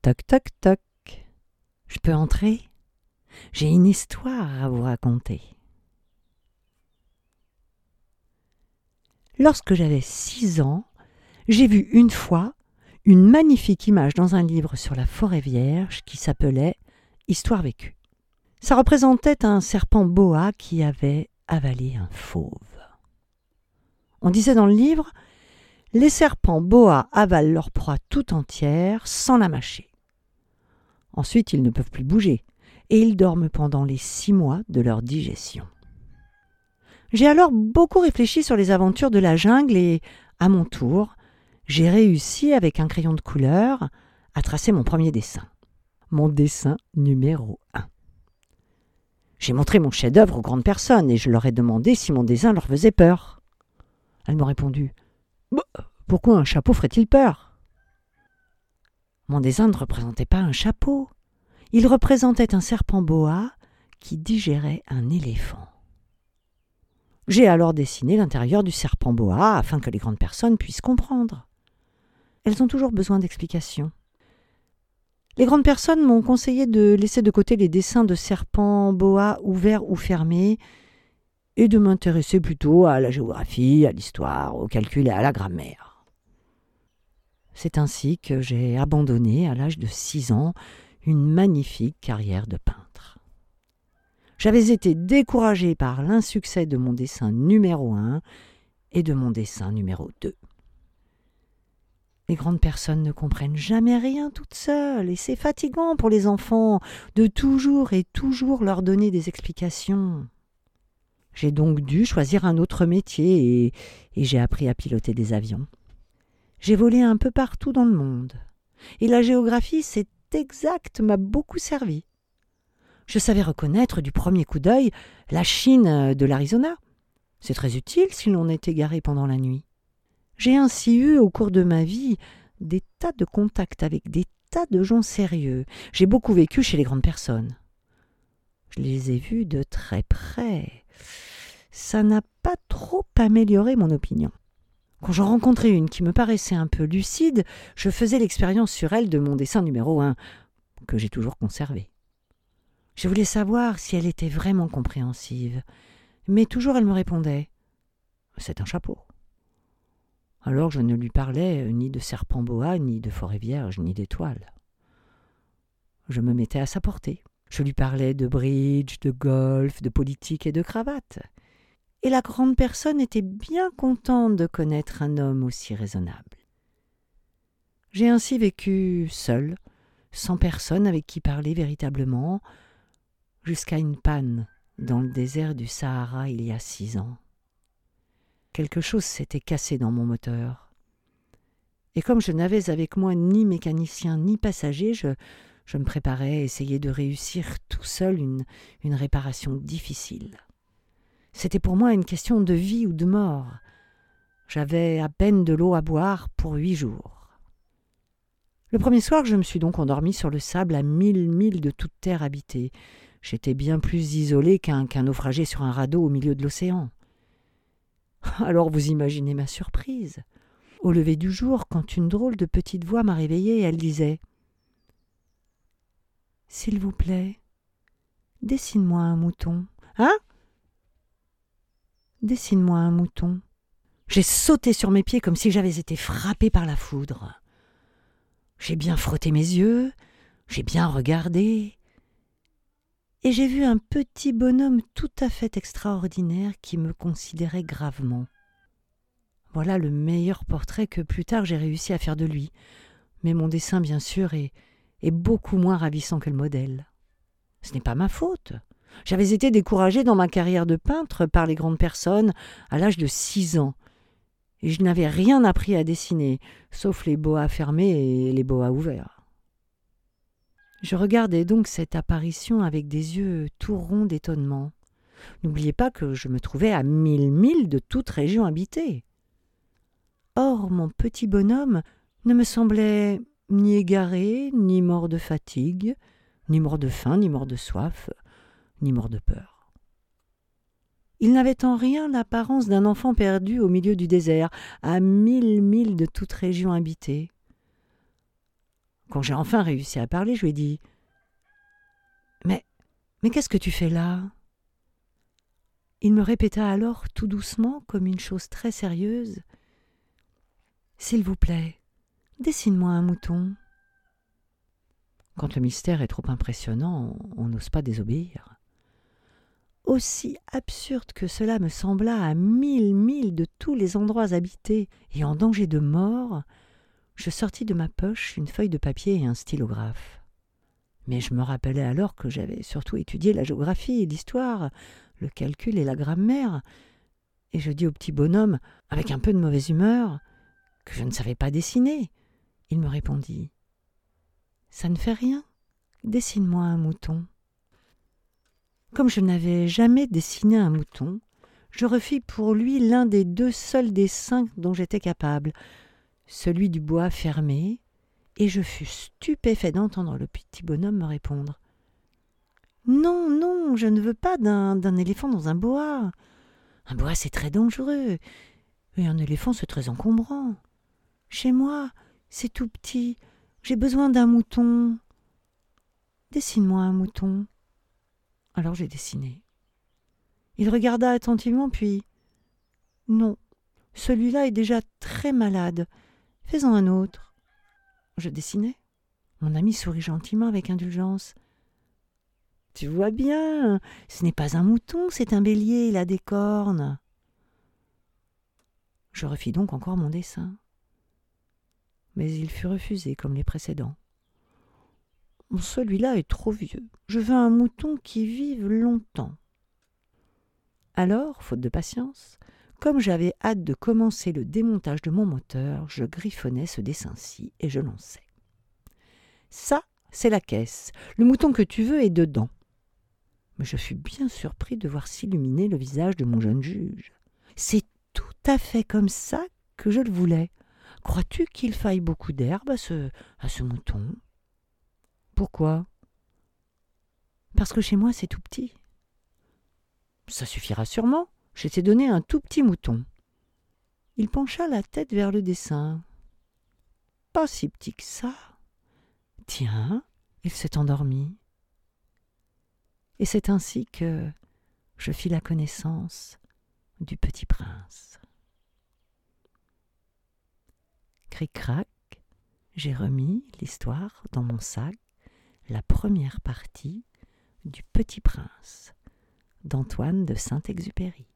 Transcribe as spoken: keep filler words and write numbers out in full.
Toc, toc, toc. Je peux entrer ? J'ai une histoire à vous raconter. Lorsque j'avais six ans, j'ai vu une fois une magnifique image dans un livre sur la forêt vierge qui s'appelait « Histoire vécue ». Ça représentait un serpent boa qui avait avalé un fauve. On disait dans le livre « Les serpents boa avalent leur proie tout entière sans la mâcher. Ensuite, ils ne peuvent plus bouger et ils dorment pendant les six mois de leur digestion. » J'ai alors beaucoup réfléchi sur les aventures de la jungle et, à mon tour, j'ai réussi avec un crayon de couleur à tracer mon premier dessin. Mon dessin numéro un. J'ai montré mon chef-d'œuvre aux grandes personnes et je leur ai demandé si mon dessin leur faisait peur. Elles m'ont répondu bah, « Pourquoi un chapeau ferait-il peur ?» Mon dessin ne représentait pas un chapeau. Il représentait un serpent boa qui digérait un éléphant. J'ai alors dessiné l'intérieur du serpent boa afin que les grandes personnes puissent comprendre. Elles ont toujours besoin d'explications. Les grandes personnes m'ont conseillé de laisser de côté les dessins de serpents boa ouverts ou fermés et de m'intéresser plutôt à la géographie, à l'histoire, au calcul et à la grammaire. C'est ainsi que j'ai abandonné, à l'âge de six ans, une magnifique carrière de peintre. J'avais été découragée par l'insuccès de mon dessin numéro un et de mon dessin numéro deux. Les grandes personnes ne comprennent jamais rien toutes seules et c'est fatigant pour les enfants de toujours et toujours leur donner des explications. J'ai donc dû choisir un autre métier et, et j'ai appris à piloter des avions. J'ai volé un peu partout dans le monde et la géographie, c'est exact, m'a beaucoup servi. Je savais reconnaître du premier coup d'œil la Chine de l'Arizona. C'est très utile si l'on est égaré pendant la nuit. J'ai ainsi eu, au cours de ma vie, des tas de contacts avec des tas de gens sérieux. J'ai beaucoup vécu chez les grandes personnes. Je les ai vus de très près. Ça n'a pas trop amélioré mon opinion. Quand j'en rencontrais une qui me paraissait un peu lucide, je faisais l'expérience sur elle de mon dessin numéro un, que j'ai toujours conservé. Je voulais savoir si elle était vraiment compréhensive, mais toujours elle me répondait « C'est un chapeau ». Alors je ne lui parlais ni de serpent boa, ni de forêt vierge, ni d'étoiles. Je me mettais à sa portée. Je lui parlais de bridge, de golf, de politique et de cravate. Et la grande personne était bien contente de connaître un homme aussi raisonnable. J'ai ainsi vécu seule, sans personne avec qui parler véritablement, jusqu'à une panne dans le désert du Sahara il y a six ans. Quelque chose s'était cassé dans mon moteur. Et comme je n'avais avec moi ni mécanicien ni passager, je, je me préparais à essayer de réussir tout seul une, une réparation difficile. C'était pour moi une question de vie ou de mort. J'avais à peine de l'eau à boire pour huit jours. Le premier soir, je me suis donc endormi sur le sable à mille milles de toute terre habitée. J'étais bien plus isolé qu'un, qu'un naufragé sur un radeau au milieu de l'océan. Alors vous imaginez ma surprise. Au lever du jour, quand une drôle de petite voix m'a réveillée, elle disait « S'il vous plaît, dessine-moi un mouton. »« Hein ? Dessine-moi un mouton. » J'ai sauté sur mes pieds comme si j'avais été frappée par la foudre. J'ai bien frotté mes yeux, j'ai bien regardé, et j'ai vu un petit bonhomme tout à fait extraordinaire qui me considérait gravement. Voilà le meilleur portrait que plus tard j'ai réussi à faire de lui, mais mon dessin, bien sûr, est, est beaucoup moins ravissant que le modèle. Ce n'est pas ma faute. J'avais été découragée dans ma carrière de peintre par les grandes personnes à l'âge de six ans, et je n'avais rien appris à dessiner, sauf les boas fermés et les boas ouverts. Je regardais donc cette apparition avec des yeux tout ronds d'étonnement. N'oubliez pas que je me trouvais à mille milles de toute région habitée. Or, mon petit bonhomme ne me semblait ni égaré, ni mort de fatigue, ni mort de faim, ni mort de soif, ni mort de peur. Il n'avait en rien l'apparence d'un enfant perdu au milieu du désert, à mille milles de toute région habitée. Quand j'ai enfin réussi à parler, je lui ai dit « Mais, mais qu'est-ce que tu fais là ?» Il me répéta alors tout doucement, comme une chose très sérieuse « S'il vous plaît, dessine-moi un mouton. » Quand le mystère est trop impressionnant, on n'ose pas désobéir. Aussi absurde que cela me sembla à mille milles de tous les endroits habités et en danger de mort, je sortis de ma poche une feuille de papier et un stylographe. Mais je me rappelais alors que j'avais surtout étudié la géographie, l'histoire, le calcul et la grammaire, et je dis au petit bonhomme, avec un peu de mauvaise humeur, que je ne savais pas dessiner. Il me répondit « Ça ne fait rien, dessine-moi un mouton. » Comme je n'avais jamais dessiné un mouton, je refis pour lui l'un des deux seuls dessins dont j'étais capable, celui du bois fermé, et je fus stupéfait d'entendre le petit bonhomme me répondre « Non, non, je ne veux pas d'un, d'un éléphant dans un bois. Un bois, c'est très dangereux, et un éléphant, c'est très encombrant. Chez moi, c'est tout petit, j'ai besoin d'un mouton. Dessine-moi un mouton. » Alors j'ai dessiné. Il regarda attentivement, puis « Non, celui-là est déjà très malade. Fais-en un autre. » Je dessinai. Mon ami sourit gentiment avec indulgence. « Tu vois bien, ce n'est pas un mouton, c'est un bélier, il a des cornes. » Je refis donc encore mon dessin. Mais il fut refusé comme les précédents. « Celui-là est trop vieux. Je veux un mouton qui vive longtemps. » Alors, faute de patience, comme j'avais hâte de commencer le démontage de mon moteur, je griffonnais ce dessin-ci et je lançais. « Ça, c'est la caisse. Le mouton que tu veux est dedans. » Mais je fus bien surpris de voir s'illuminer le visage de mon jeune juge. « C'est tout à fait comme ça que je le voulais. Crois-tu qu'il faille beaucoup d'herbe à ce, à ce mouton ? » « Pourquoi ? » ?»« Parce que chez moi, c'est tout petit. »« Ça suffira sûrement. Je t'ai donné un tout petit mouton. » Il pencha la tête vers le dessin. « Pas si petit que ça. » « Tiens, il s'est endormi. » Et c'est ainsi que je fis la connaissance du petit prince. Cric-crac, j'ai remis l'histoire dans mon sac, la première partie du Petit Prince d'Antoine de Saint-Exupéry.